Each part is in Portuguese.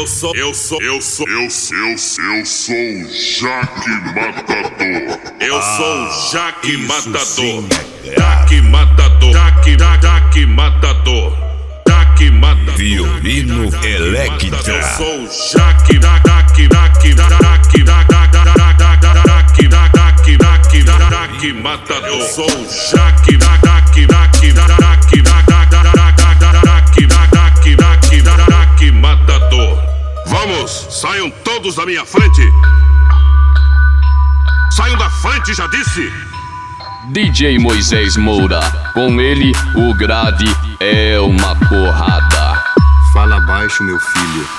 Jaque Matador. Eu sou Jaque Matador. Jaque Matador. Jaque Matador. Jaque Matador. Violino Electra. Eu sou Jaque Matador. Eu sou Jaque Matador. Vamos, saiam todos da minha frente. Saiam da frente, já disse. DJ Moisés Moura, com ele o grave é uma porrada. Fala baixo, meu filho.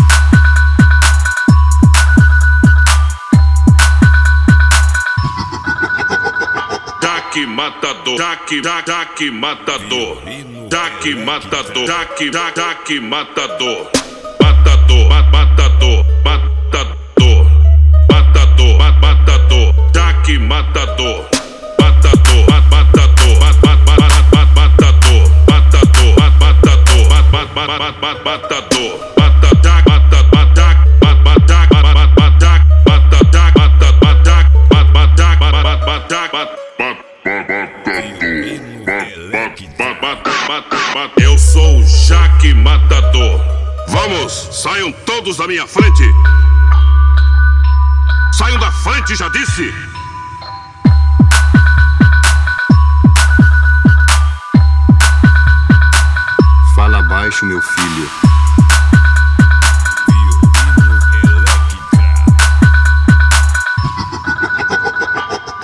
Jaque Matador. Jaque Matador. Jaque Matador. Jaque Matador. Matador. Jaque Matador. Eu sou Jaque Matador. Vamos, saiam todos da minha frente. Saiam da frente, já disse. Fala baixo, meu filho.